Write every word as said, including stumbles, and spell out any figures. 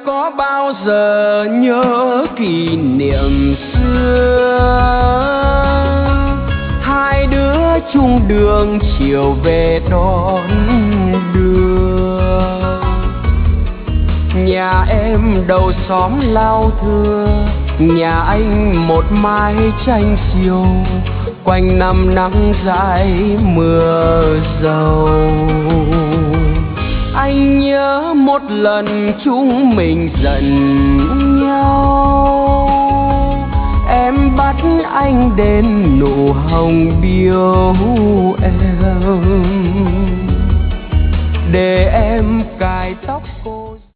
có bao giờ nhớ kỷ niệm xưa, hai đứa chung đường chiều về đón đưa. Nhà em đầu xóm lao thưa, nhà anh một mái tranh xiêu, quanh năm nắng dãi mưa dầu. Anh nhớ một lần chúng mình giận nhau, em bắt anh đến nụ hồng biếu em, để em cài tóc cô.